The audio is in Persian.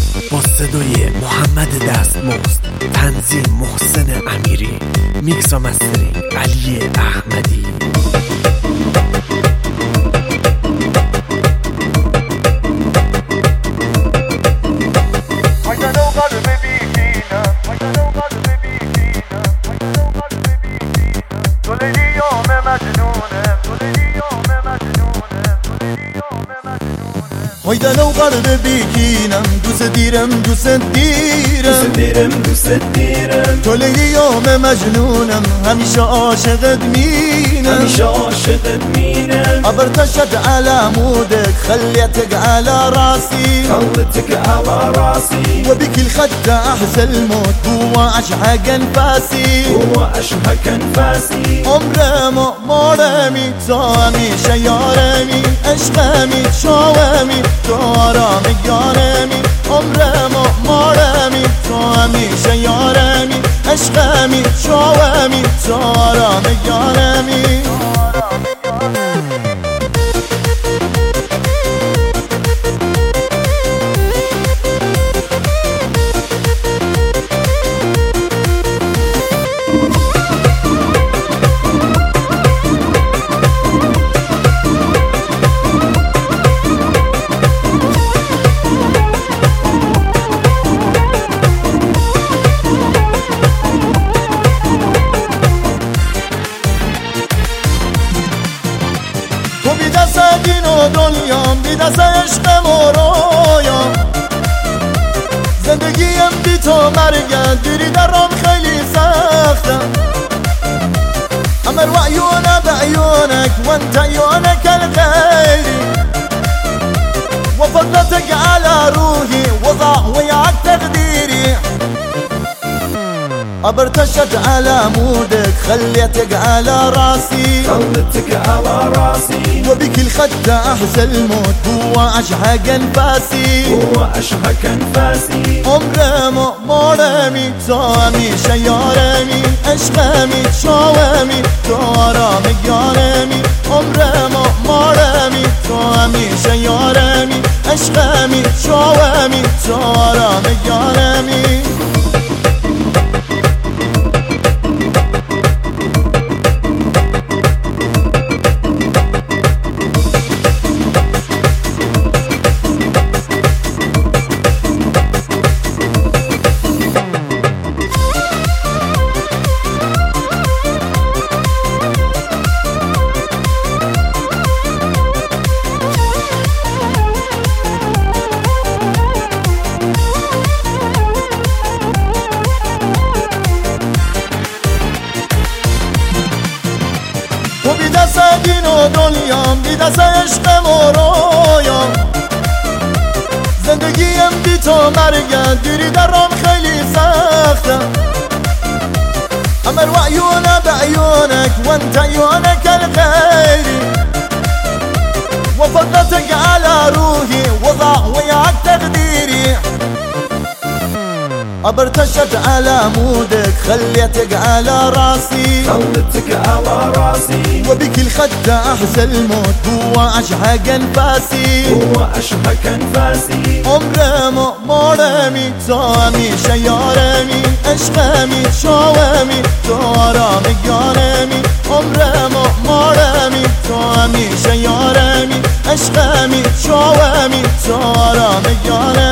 با صدای محمد دستمزد، تنظیم محسن امیری، میکس و مسترینگ علی احمدی. هایده لو قلب بیکینم دوست دیرم تو لیام مجنونم همیشه عاشقت مینم ابرتشت على مودك خليتك على راسي وبك الخد احزى الموت هو اشحق انفاسي عمره مارمي توامي شيارمي اشقامي شوامي توارامي يارمي عمره مارمي توامي شيارمي اشقامي شوامي توارامي يارمي. تو بی دست دین و دنیام بی دست عشق مورویام زندگیم بی تو مرگم دیری درام خیلی سختم امر وعیونه بعیونك وانت عيونك الغيري وفضلتك على روحي وضع وياك تقديري ابرتشت على مودك خليتك على راسي وبك الخد احزى الموت هو اشحق انفاسي عمره مارمي توامي شيارمي اشقامي شوامي توارامي يارمي عمره مارمي توامي شيارمي اشقامي شوامي توارامي يارمي. تو بی دست دین و دنیام بی دست عشق مورویام زندگیم بی تو مرگم دیری درام خیلی سختم امر وعیونه بعیونك وانت عيونك الغيري وفضلتك على روحي وضع وياك تقديري ابرتشت على مودك خليتك على راسي وبك الخد احزى الموت هو اشحق انفاسي عمره مارمي توامي شيارمي اشقامي شوامي توارامي يارمي عمره مارمي توامي شيارمي اشقامي شوامي توارامي يارمي.